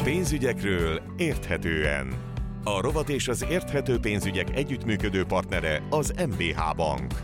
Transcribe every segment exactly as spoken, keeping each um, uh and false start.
Pénzügyekről érthetően. A rovat és az érthető pénzügyek együttműködő partnere az em bé há Bank.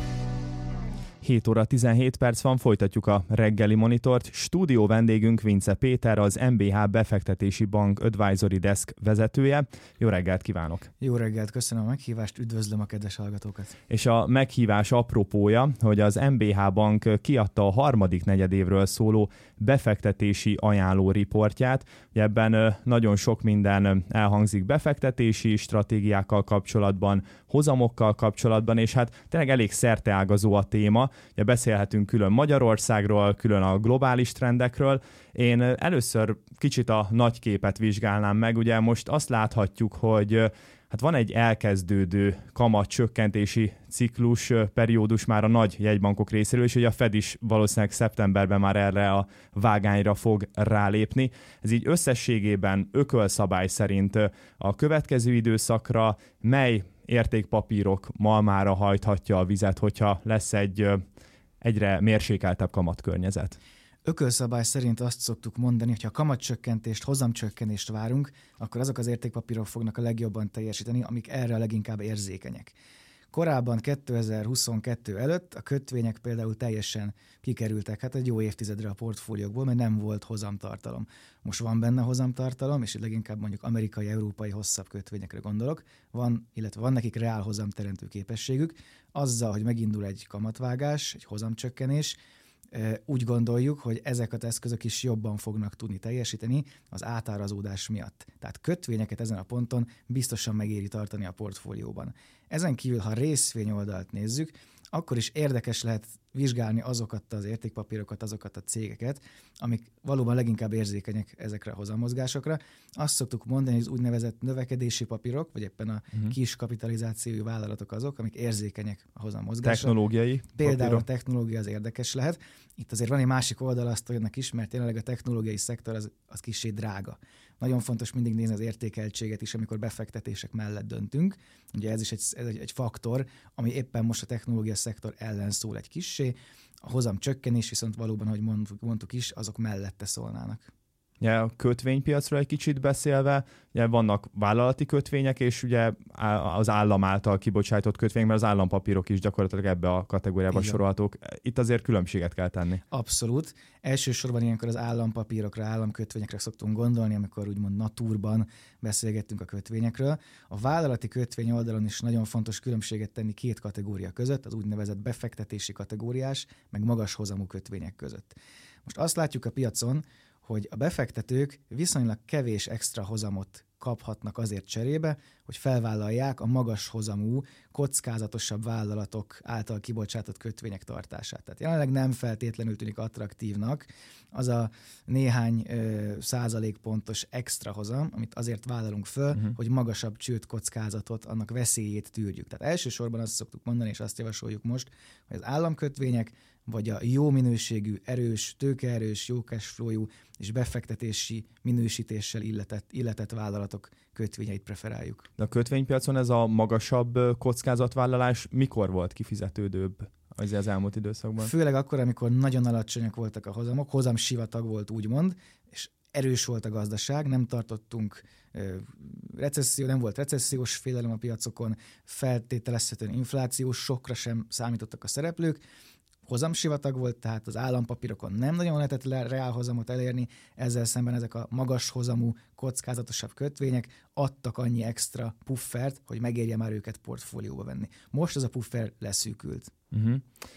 hét óra tizenhét perc van, folytatjuk a reggeli monitort. Stúdió vendégünk Vince Péter, az em bé há Befektetési Bank Advisory Desk vezetője. Jó reggelt kívánok! Jó reggelt, köszönöm a meghívást, üdvözlöm a kedves hallgatókat! És a meghívás apropója, hogy az em bé há Bank kiadta a harmadik negyedévről szóló befektetési ajánló riportját. Ebben nagyon sok minden elhangzik befektetési stratégiákkal kapcsolatban, hozamokkal kapcsolatban, és hát tényleg elég szerteágazó a téma. Ugye beszélhetünk külön Magyarországról, külön a globális trendekről. Én először kicsit a nagy képet vizsgálnám meg. Ugye most azt láthatjuk, hogy hát van egy elkezdődő kamatcsökkentési ciklus, periódus már a nagy jegybankok részéről, és ugye a Fed is valószínűleg szeptemberben már erre a vágányra fog rálépni. Ez így összességében ökölszabály szerint a következő időszakra mely értékpapírok malmára hajthatja a vizet, hogyha lesz egy egyre mérsékeltebb kamatkörnyezet? Ökölszabály szerint azt szoktuk mondani, hogy ha kamatcsökkentést, hozamcsökkenést várunk, akkor azok az értékpapírok fognak a legjobban teljesíteni, amik erre a leginkább érzékenyek. Korábban kétezer-huszonkettő előtt a kötvények például teljesen kikerültek hát egy jó évtizedre a portfóliókból, mert nem volt hozamtartalom. Most van benne hozamtartalom, és leginkább mondjuk amerikai, európai hosszabb kötvényekre gondolok, van, illetve van nekik reál hozamteremtő képességük, azzal, hogy megindul egy kamatvágás, egy hozamcsökkenés, úgy gondoljuk, hogy ezek az eszközök is jobban fognak tudni teljesíteni az átárazódás miatt. Tehát kötvényeket ezen a ponton biztosan megéri tartani a portfólióban. Ezen kívül, ha részvényoldalt nézzük, akkor is érdekes lehet vizsgálni azokat az értékpapírokat, azokat a cégeket, amik valóban leginkább érzékenyek ezekre a hozamozgásokra. Azt szoktuk mondani, hogy az úgynevezett növekedési papírok, vagy éppen a uh-huh. kis kapitalizációjú vállalatok azok, amik érzékenyek a hozamozgásra. Technológiai Például papírok. A technológia az érdekes lehet. Itt azért van egy másik oldal azt olyannak is, mert jelenleg a technológiai szektor az, az kissé drága. Nagyon fontos mindig nézni az értékeltséget is, amikor befektetések mellett döntünk. Ugye ez is egy, ez egy, egy faktor, ami éppen most a technológia szektor ellen szól egy kissé. A hozam csökkenés viszont valóban, ahogy mondtuk is, azok mellette szólnának. Ugye a kötvénypiacról egy kicsit beszélve, ugye vannak vállalati kötvények, és ugye az állam által kibocsájtott kötvények, mert az állampapírok is gyakorlatilag ebbe a kategóriába igen. sorolhatók. Itt azért különbséget kell tenni. Abszolút. Elsősorban ilyenkor az állampapírokra, államkötvényekre szoktunk gondolni, amikor úgymond naturban beszélgettünk a kötvényekről. A vállalati kötvény oldalon is nagyon fontos különbséget tenni két kategória között, az úgynevezett befektetési kategóriás, meg magas hozamú kötvények között. Most azt látjuk a piacon, hogy a befektetők viszonylag kevés extra hozamot kaphatnak azért cserébe, hogy felvállalják a magas hozamú, kockázatosabb vállalatok által kibocsátott kötvények tartását. Tehát jelenleg nem feltétlenül tűnik attraktívnak az a néhány ö, százalékpontos extra hozam, amit azért vállalunk föl, uh-huh. hogy magasabb csődkockázatot, annak veszélyét tűrjük. Tehát elsősorban azt szoktuk mondani, és azt javasoljuk most, hogy az államkötvények vagy a jó minőségű, erős, tőkeerős, jó cashflow-jú és befektetési minősítéssel illetett, illetett vállalatok kötvényeit preferáljuk. De a kötvénypiacon ez a magasabb kockázatvállalás mikor volt kifizetődőbb az, az elmúlt időszakban? Főleg akkor, amikor nagyon alacsonyak voltak a hozamok, hozamsivatag volt úgymond, és erős volt a gazdaság, nem tartottunk recesszió, nem volt recessziós félelem a piacokon, feltételezhetően inflációs sokra sem számítottak a szereplők, hozamsivatag volt, tehát az állampapírokon nem nagyon lehetett le, reálhozamot elérni, ezzel szemben ezek a magas hozamú, kockázatosabb kötvények adtak annyi extra puffert, hogy megérje már őket portfólióba venni. Most ez a puffer leszűkült. Uh-huh.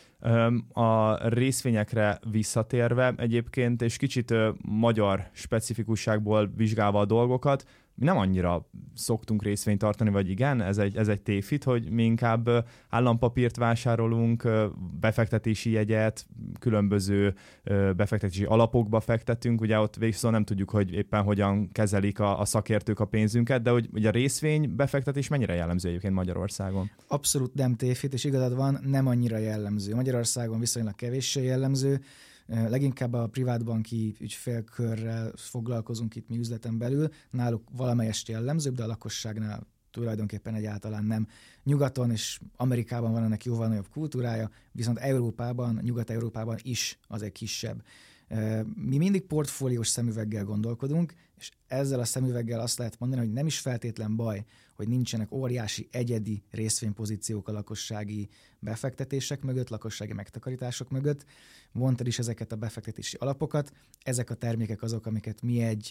A részvényekre visszatérve egyébként, és kicsit magyar specifikusságból vizsgálva a dolgokat, mi nem annyira szoktunk részvényt tartani, vagy igen, ez egy, ez egy tévhit, hogy mi inkább állampapírt vásárolunk, befektetési jegyet, különböző befektetési alapokba fektetünk, ugye ott viszont nem tudjuk, hogy éppen hogyan kezelik a, a szakértők a pénzünket, de hogy ugye a részvény befektetés mennyire jellemző egyébként Magyarországon? Abszolút nem tévhit, és igazad van, nem annyira jellemző. Magyarországon viszonylag kevéssé jellemző, leginkább a privátbanki ügyfélkörrel foglalkozunk itt mi üzleten belül, náluk valamelyest jellemzőbb, de a lakosságnál tulajdonképpen egyáltalán nem. Nyugaton és Amerikában van ennek jóval nagyobb kultúrája, viszont Európában, Nyugat-Európában is az egy kisebb. Mi mindig portfóliós szemüveggel gondolkodunk, és ezzel a szemüveggel azt lehet mondani, hogy nem is feltétlen baj, hogy nincsenek óriási egyedi részvénypozíciók a lakossági befektetések mögött, lakossági megtakarítások mögött. Mondtad is ezeket a befektetési alapokat. Ezek a termékek azok, amiket mi egy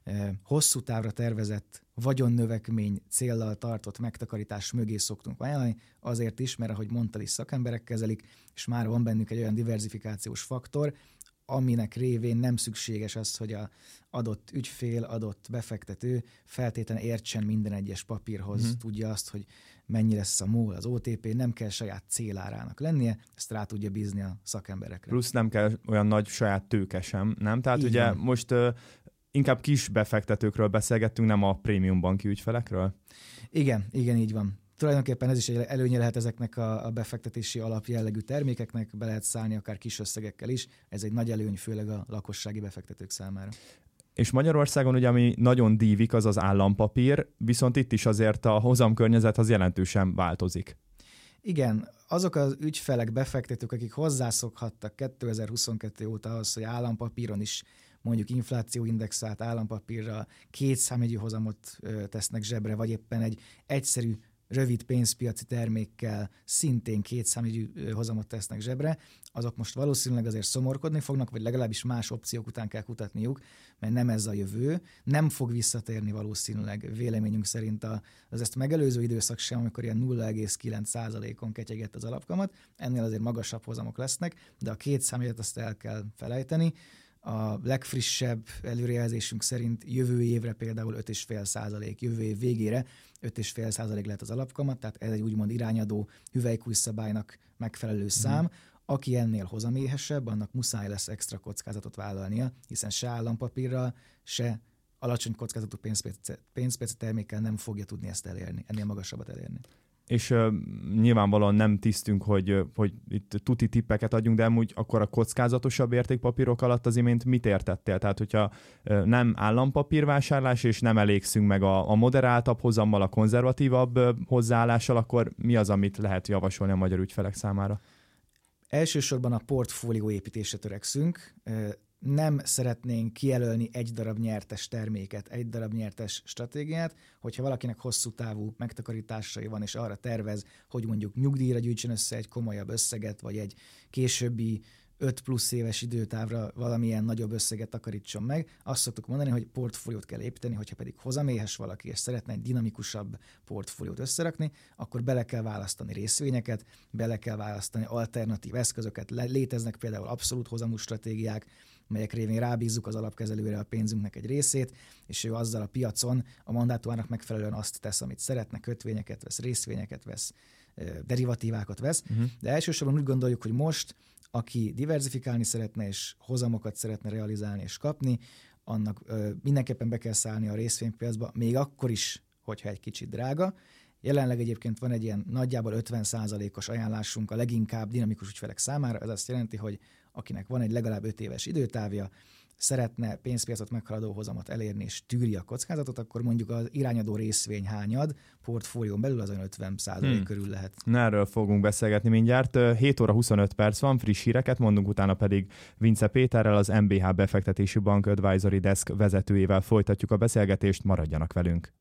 hosszú távra tervezett vagyonnövekmény céllal tartott megtakarítás mögé szoktunk ajánlani, azért is, mert ahogy mondtad is, szakemberek kezelik, és már van bennük egy olyan diverzifikációs faktor, aminek révén nem szükséges az, hogy az adott ügyfél, adott befektető feltétlenül értsen minden egyes papírhoz, mm. tudja azt, hogy mennyi lesz a MOL, az o té pé, nem kell saját célárának lennie, ezt rá tudja bízni a szakemberekre. Plusz nem kell olyan nagy saját tőke sem, nem? Tehát így ugye van. Most uh, inkább kis befektetőkről beszélgettünk, nem a prémium banki ügyfelekről? Igen, igen, így van. Tulajdonképpen ez is egy előnye lehet ezeknek a, a befektetési alapjellegű termékeknek, be lehet szállni akár kis összegekkel is. Ez egy nagy előny, főleg a lakossági befektetők számára. És Magyarországon ugye, ami nagyon dívik, az az állampapír, viszont itt is azért a hozamkörnyezet az jelentősen változik. Igen, azok az ügyfelek, befektetők, akik hozzászokhattak kétezer-huszonkettő óta az, hogy állampapíron is mondjuk inflációindexált állampapírra két számjegyű hozamot tesznek zsebre, vagy éppen egy egyszerű rövid pénzpiaci termékkel szintén két számjegyű hozamot tesznek zsebre, azok most valószínűleg azért szomorkodni fognak, vagy legalábbis más opciók után kell kutatniuk, mert nem ez a jövő, nem fog visszatérni valószínűleg véleményünk szerint az ezt megelőző időszak sem, amikor ilyen nulla egész kilenc százalékon ketyegett az alapkamat, ennél azért magasabb hozamok lesznek, de a két számjegyet azt el kell felejteni. A legfrissebb előrejelzésünk szerint jövő évre például öt egész öt százalék, jövő év végére öt egész öt százalék lehet az alapkamat, tehát ez egy úgymond irányadó hüvelykújszabálynak megfelelő szám. Mm. Aki ennél hozaméhesebb, annak muszáj lesz extra kockázatot vállalnia, hiszen se állampapírral, se alacsony kockázatú pénzpiaci termékkel nem fogja tudni ezt elérni, ennél magasabbat elérni. És uh, nyilvánvalóan nem tisztünk, hogy, hogy itt tuti tippeket adjunk, de amúgy akkor a kockázatosabb értékpapírok alatt az imént mit értettél? Tehát, hogyha uh, nem állampapírvásárlás, és nem elégszünk meg a, a moderáltabb hozammal, a konzervatívabb uh, hozzáállással, akkor mi az, amit lehet javasolni a magyar ügyfelek számára? Elsősorban a portfólió építésre törekszünk. Nem szeretnénk kijelölni egy darab nyertes terméket, egy darab nyertes stratégiát, hogyha valakinek hosszú távú megtakarításai van, és arra tervez, hogy mondjuk nyugdíjra gyűjtsön össze egy komolyabb összeget, vagy egy későbbi öt plusz éves időtávra valamilyen nagyobb összeget takarítson meg, azt szoktuk mondani, hogy portfóliót kell építeni, hogyha pedig hozaméhes valaki, és szeretne egy dinamikusabb portfóliót összerakni, akkor bele kell választani részvényeket, bele kell választani alternatív eszközöket. Léteznek például abszolút hozamú stratégiák, melyek révén rábízzuk az alapkezelőre a pénzünknek egy részét, és ő azzal a piacon a mandátumának megfelelően azt tesz, amit szeretne, kötvényeket vesz, részvényeket vesz, derivatívákat vesz. Uh-huh. De elsősorban úgy gondoljuk, hogy most, aki diverzifikálni szeretne és hozamokat szeretne realizálni és kapni, annak ö, mindenképpen be kell szállni a részvénypiacba, még akkor is, hogyha egy kicsit drága. Jelenleg egyébként van egy ilyen nagyjából ötven százalékos ajánlásunk a leginkább dinamikus ügyfelek számára. Ez azt jelenti, hogy akinek van egy legalább öt éves időtávja, szeretne pénzpiacot meghaladó hozamot elérni és tűri a kockázatot, akkor mondjuk az irányadó részvény hányad portfólión belül az olyan ötven százalék hmm. körül lehet. Na, erről fogunk beszélgetni mindjárt. hét óra huszonöt perc van, friss híreket mondunk, utána pedig Vince Péterrel, az em bé há Befektetési Bank Advisory Desk vezetőjével folytatjuk a beszélgetést, maradjanak velünk.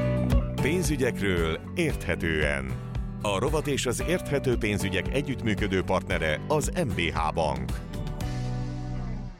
Pénzügyekről érthetően. A rovat és az érthető pénzügyek együttműködő partnere az em bé há Bank.